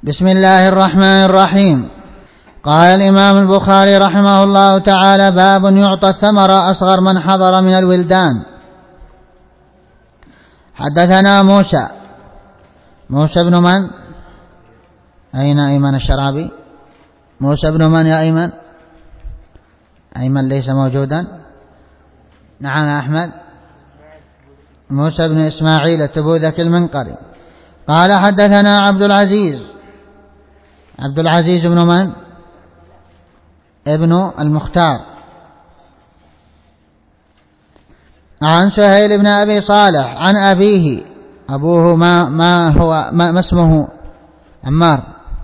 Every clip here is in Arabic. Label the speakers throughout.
Speaker 1: بسم الله الرحمن الرحيم. قال الإمام البخاري رحمه الله تعالى: باب يعطى الثمر أصغر من حضر من الولدان. حدثنا موسى بن من؟ أين أيمن الشرابي؟ موسى بن من يا أيمن؟ أيمن ليس موجودا. نعم يا أحمد. موسى بن إسماعيل التبوذكي المنقري. قال حدثنا عبد العزيز بن من؟ ابن المختار. عن سهيل بن أبي صالح عن أبيه. أبوه ما اسمه؟ عمار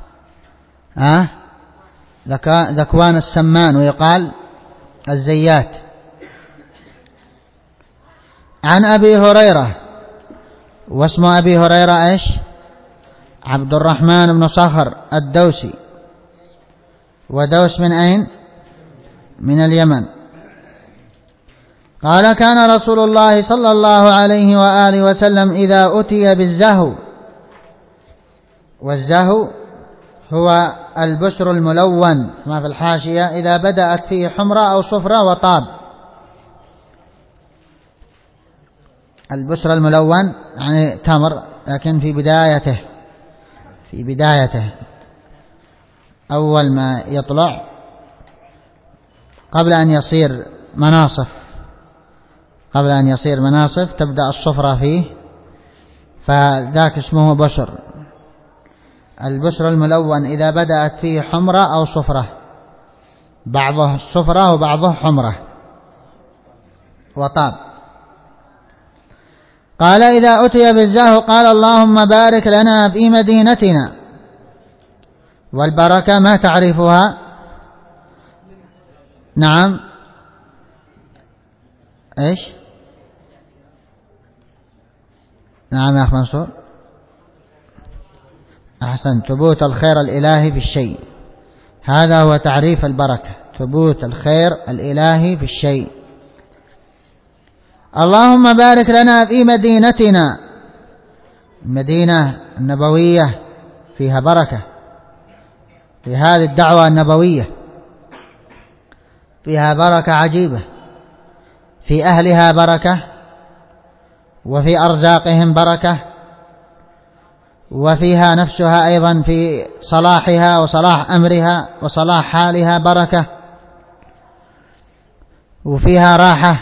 Speaker 1: ذكوان السمان، ويقال الزيات. عن أبي هريرة، واسم أبي هريرة إيش؟ عبد الرحمن بن صخر الدوسي. ودوس من أين؟ من اليمن. قال: كان رسول الله صلى الله عليه وآله وسلم إذا أتي بالزهو، والزهو هو البشر الملون ما في الحاشية، إذا بدأت فيه حمرة أو صفرة وطاب. البشر الملون يعني تمر، لكن في بدايته أول ما يطلع قبل أن يصير مناصف تبدأ الصفرة فيه، فذاك اسمه بشر. البشر الملون إذا بدأت فيه حمرة أو صفرة، بعضه صفرة وبعضه حمرة وطاب. قال: إذا أتي بالزهو قال: اللهم بارك لنا في مدينتنا. والبركة ما تعرفها؟ نعم، إيش؟ نعم يا أخ منصور، أحسن. ثبوت الخير الإلهي في الشيء، هذا هو تعريف البركة، ثبوت الخير الإلهي في الشيء. اللهم بارك لنا في مدينتنا. المدينة النبوية فيها بركة، في هذه الدعوة النبوية فيها بركة عجيبة، في أهلها بركة، وفي أرزاقهم بركة، وفيها نفسها أيضا في صلاحها وصلاح أمرها وصلاح حالها بركة، وفيها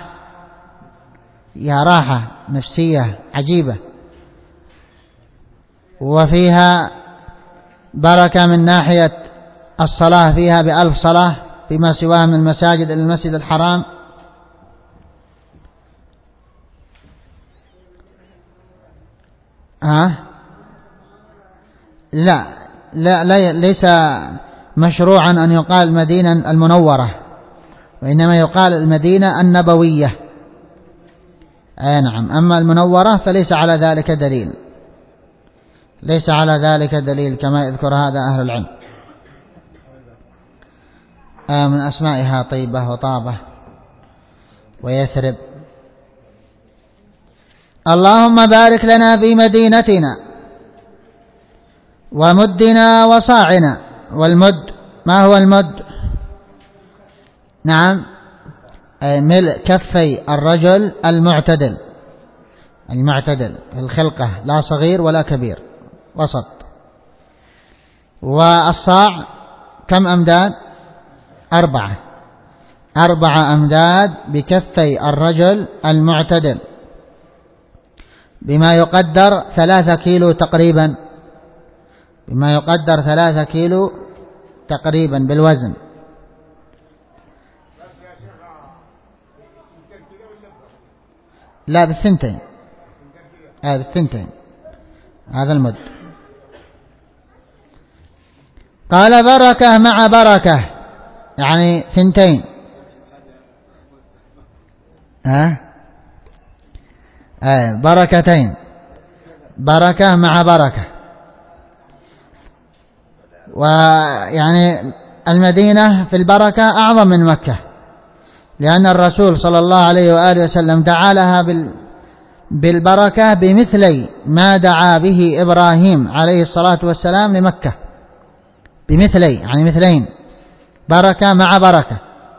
Speaker 1: راحة نفسية عجيبة، وفيها بركة من ناحية الصلاة فيها ب1000 صلاة فيما سواها من المساجد إلى المسجد الحرام. لا ليس مشروعا أن يقال المدينة المنورة، وإنما يقال المدينة النبوية. نعم. أما المنورة فليس على ذلك دليل، كما يذكر هذا أهل العلم. من أسمائها طيبة وطابة ويثرب. اللهم بارك لنا في مدينتنا ومدنا وصاعنا. والمد ما هو المد؟ نعم، ملء كفي الرجل المعتدل الخلقة، لا صغير ولا كبير، وسط. والصاع كم أمداد؟ 4 أمداد بكفي الرجل المعتدل، بما يقدر 3 كيلو تقريبا، بالوزن. لا، بالثنتين. هذا المد. قال: بركة مع بركة، يعني 2. بركتين، بركة مع بركة. ويعني المدينة في البركة أعظم من مكة، لأن الرسول صلى الله عليه وآله وسلم دعا لها بالبركة بمثل ما دعا به إبراهيم عليه الصلاة والسلام لمكة. بمثلي يعني مثلين، بركة مع بركة.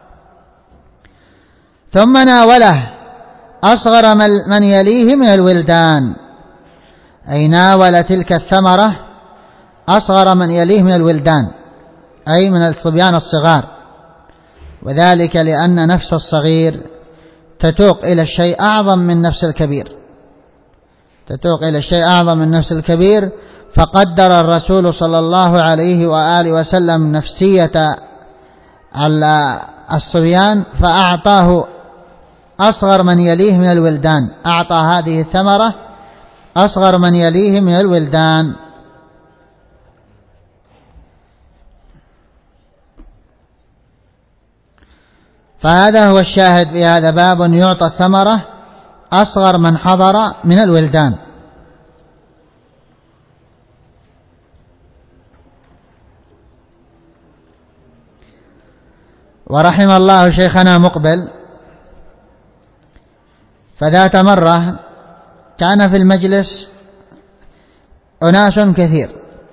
Speaker 1: ثم ناوله أصغر من يليه من الولدان، أي ناول تلك الثمرة أصغر من يليه من الولدان، أي من الصبيان الصغار، وذلك لأن نفس الصغير تتوق إلى الشيء أعظم من نفس الكبير، تتوق إلى الشيء أعظم من نفس الكبير. فقدر الرسول صلى الله عليه وآله وسلم نفسية الصبيان فأعطاه أصغر من يليه من الولدان، أعطى هذه الثمرة أصغر من يليه من الولدان. فهذا هو الشاهد في هذا، باب يعطى الثمرة أصغر من حضر من الولدان. ورحم الله شيخنا مقبل، فذات مرة كان في المجلس أناس كثير،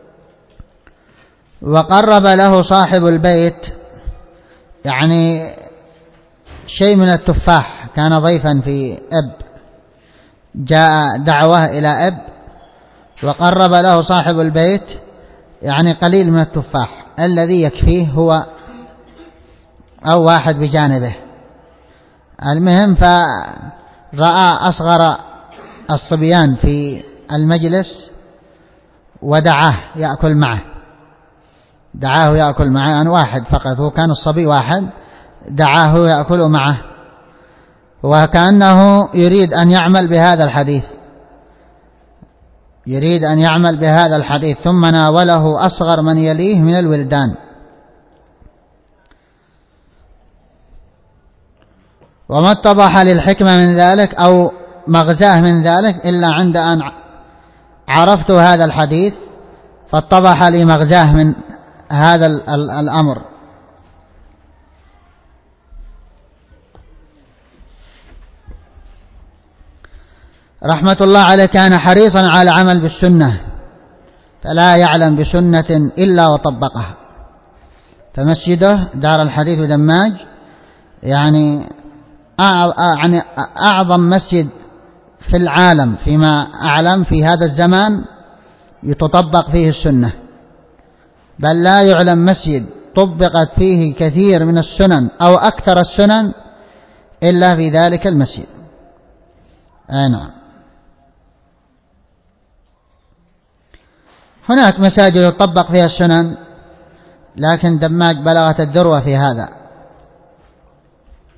Speaker 1: وقرب له صاحب البيت يعني شيء من التفاح، كان ضيفا في أب، جاء دعوة إلى أب وقرب له صاحب البيت يعني قليل من التفاح الذي يكفيه هو أو واحد بجانبه. المهم فرأى أصغر الصبيان في المجلس ودعاه يأكل معه، دعاه يأكل معه، يعني واحد فقط، هو كان الصبي واحد، دعاه يأكل معه، وكأنه يريد أن يعمل بهذا الحديث، يريد أن يعمل بهذا الحديث. ثم ناوله أصغر من يليه من الولدان. وما اتضح للحكمة من ذلك أو مغزاه من ذلك إلا عند أن عرفت هذا الحديث فاتضح لي مغزاه من هذا الأمر. رحمة الله عليه كان حريصا على العمل بالسنة، فلا يعلم بسنة إلا وطبقها. فمسجده دار الحديث دماج يعني أعظم مسجد في العالم فيما أعلم في هذا الزمان يتطبق فيه السنة، بل لا يعلم مسجد طبقت فيه كثير من السنن أو أكثر السنن إلا في ذلك المسجد. نعم. هناك مساجد يطبق فيها السنن، لكن دماج بلغت الذروة في هذا،